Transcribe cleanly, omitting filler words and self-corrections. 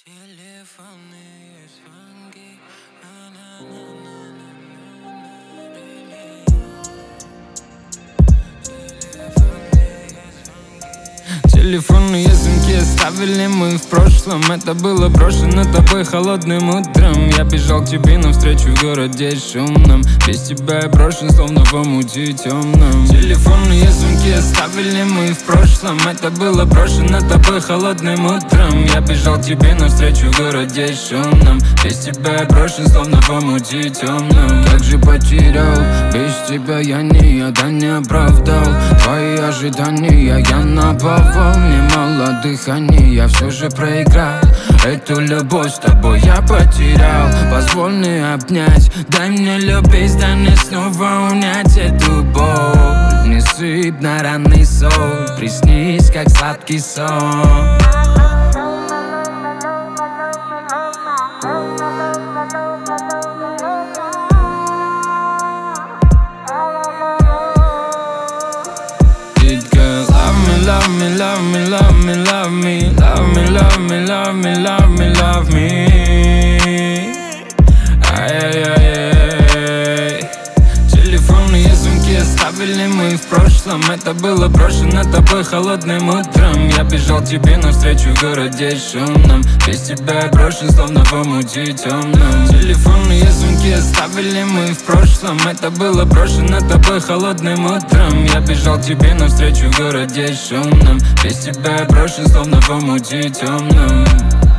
Телефонные звонки. Телефонные звонки оставили мы в прошлом. Это было брошено тобой холодным утром. Я бежал к тебе навстречу в городе шумном. Без тебя я брошен, словно в омуте темном. Телефонные звонки оставили мы в прошлом. Это было брошено тобой холодным утром. Я бежал к тебе навстречу в городе шумном. Без тебя я брошен, словно в омуте темном. Как же потерял, без тебя я никогда не оправдал твои ожидания, я наповал. Мне мало дыхания, я все же проиграл. Эту любовь с тобой я потерял. Позволь мне обнять, дай мне любить, дай мне снова унять эту боль. Не сыпь на ранный соль, приснись, как сладкий сон. Love me, love me, love me, love me, love me, love me, love me, love me, love me. Ай-яй-яй-яй. Телефонные звонки оставили мы в прошлом. Это было брошено тобой холодным утром. Я бежал к тебе навстречу в городе шумном. Без тебя я брошен, словно в омуте темном. Телефонные звонки оставили мы в прошлом. Это было брошено тобой холодным утром. Я бежал к тебе навстречу в городе шумном. Без тебя я брошен, словно в омуте темном.